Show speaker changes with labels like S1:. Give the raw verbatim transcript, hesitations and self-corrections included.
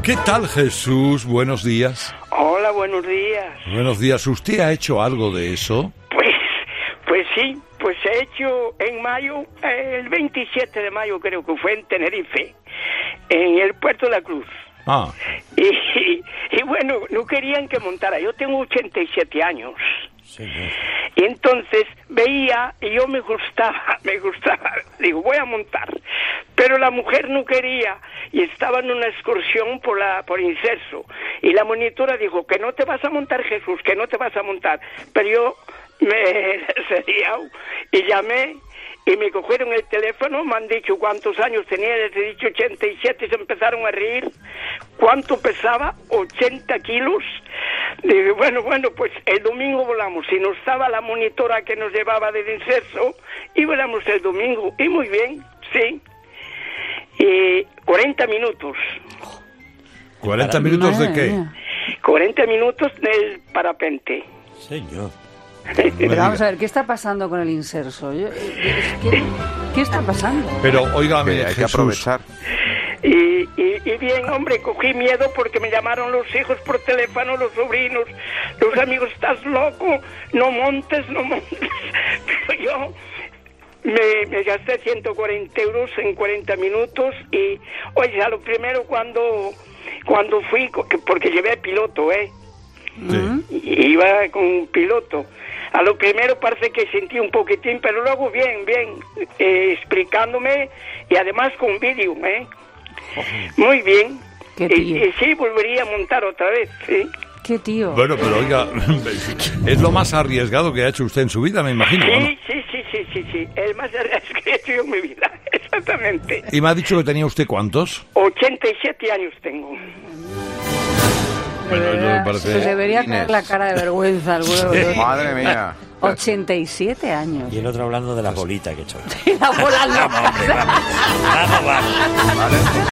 S1: ¿Qué tal, Jesús? Buenos días.
S2: Hola, buenos días.
S1: Buenos días. ¿Usted ha hecho algo de eso?
S2: Pues, pues sí, pues he hecho en mayo, eh, el veintisiete de mayo creo que fue en Tenerife, en el Puerto de la Cruz.
S1: Ah.
S2: Y, y, y bueno, no querían que montara. Yo tengo ochenta y siete años.
S3: Sí,
S2: y entonces veía y yo me gustaba, me gustaba, digo, voy a montar, pero la mujer no quería y estaba en una excursión por la por Inserso y la monitora dijo que no te vas a montar, Jesús, que no te vas a montar, pero yo me sería y llamé y me cogieron el teléfono, me han dicho cuántos años tenía, les he dicho ochenta y siete y se empezaron a reír. ¿Cuánto pesaba? ochenta kilos. Dije, bueno, bueno, pues el domingo volamos. Si no estaba la monitora que nos llevaba del Inserso, y volamos el domingo. Y muy bien, sí. Y cuarenta minutos.
S1: ¿cuarenta minutos de qué?
S2: cuarenta minutos del parapente.
S3: Señor.
S4: Pero vamos a ver, ¿qué está pasando con el Inserso? Yo, ¿qué, ¿Qué está pasando?
S1: Pero, óigame,
S5: que hay
S1: Jesús,
S5: que aprovechar.
S2: Y, y, y bien, hombre, cogí miedo porque me llamaron los hijos por teléfono, los sobrinos, los amigos, estás loco, no montes, no montes. Pero yo me, me gasté ciento cuarenta euros en cuarenta minutos y, oye, a lo primero cuando, cuando fui, porque llevé piloto, ¿eh?
S1: Sí.
S2: Iba con un piloto. A lo primero parece que sentí un poquitín, pero luego bien, bien, eh, explicándome y además con vídeo, ¿eh? Muy bien.
S4: Qué
S2: Y,
S4: tío.
S2: y sí, volvería a montar otra vez, ¿sí?
S4: ¿Qué tío?
S1: Bueno, pero oiga, es lo más arriesgado que ha hecho usted en su vida, me imagino, ¿no?
S2: Sí, sí, sí, sí, sí, sí. El más arriesgado que he hecho yo en mi vida, exactamente.
S1: ¿Y me ha dicho que tenía usted cuántos?
S2: ochenta y siete años tengo.
S1: Bueno, eso me parece...
S4: Se debería
S5: Inés.
S4: caer la cara de vergüenza alguno de los dos.
S5: Madre mía.
S4: ochenta y siete años.
S3: Y el otro hablando de las bolitas que he hecho.
S4: La bola loca.
S3: Vamos, hombre, vamos. Vamos, vamos.
S5: ¿Vale?